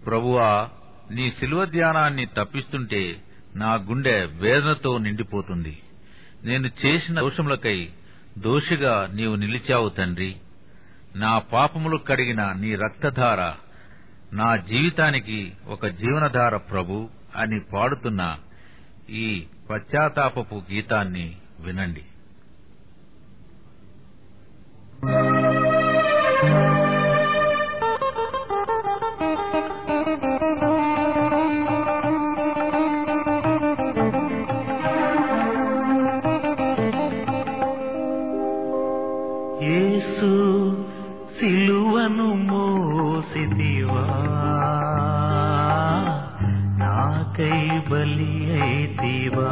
ప్రభువా, నీ శిలువ ధ్యానాన్ని తప్పిస్తుంటే నా గుండె వేదనతో నిండిపోతుంది. నేను చేసిన దోషములకై దోషిగా నీవు నిలిచావు తండ్రి. నా పాపములు కడిగిన నీ రక్తధార నా జీవితానికి ఒక జీవనధార ప్రభు అని పాడుతున్న ఈ పశ్చాత్తాపపు గీతాన్ని వినండి. యేసు సిలువను మోసితివా, నాకై బలి అయితివా.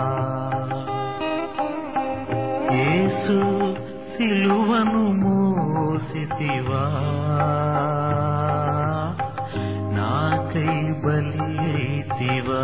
యేసు సిలువను మోసితివా, నాకై బలి అయితివా.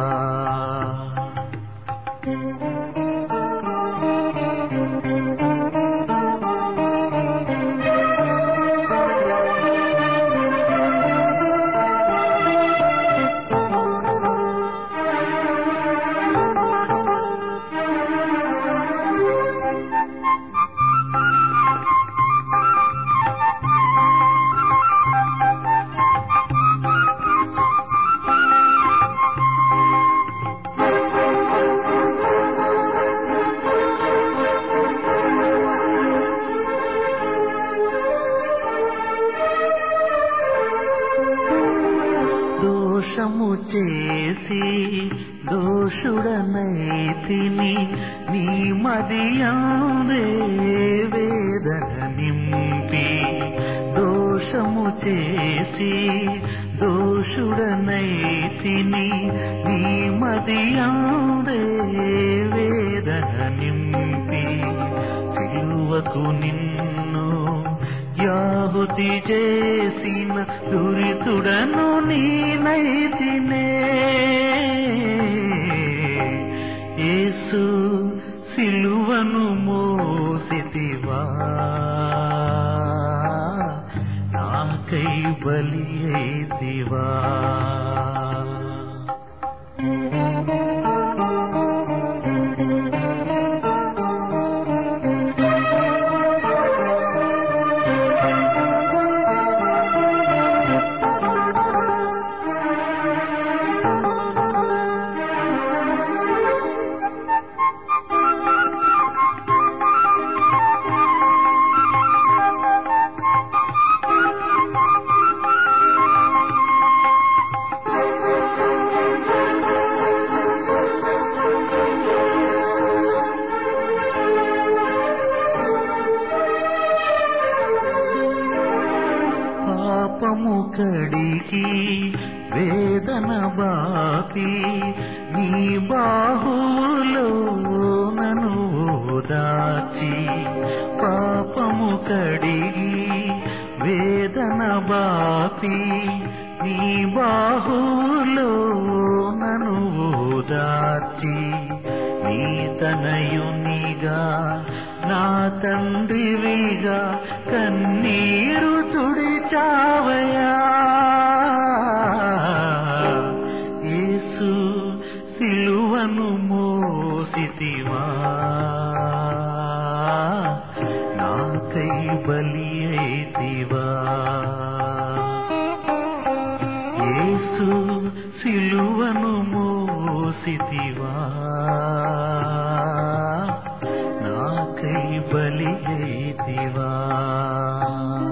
దోషము చేసి దోషుడనైతిని, నీ మదియందే వేదన నింపి. దోషము చేసి దోషుడనైతిని, నీ మదియందే వేదన నింపి. సిలువకు నిన్ను యాహుతి చేసిన దురితుడను నీనైతినే. యేసు సిలువను మోసితివా, నాకై బలి అయితివా. పాపము కడిగి వేదన బాపి, నీ బాహువులో నన్ను దాచి. పాపము కడిగి వేదన బాపి, నీ బాహువులో నన్ను దాచి. నీ తనయునిగా నా తండ్రివిగా కన్నీరు తుడిచావయా. యేసు సిలువను మోసితివా, నాకై బలి అయితివా. యేసు సిలువను మోసితివా, నాకై బలి అయితివా.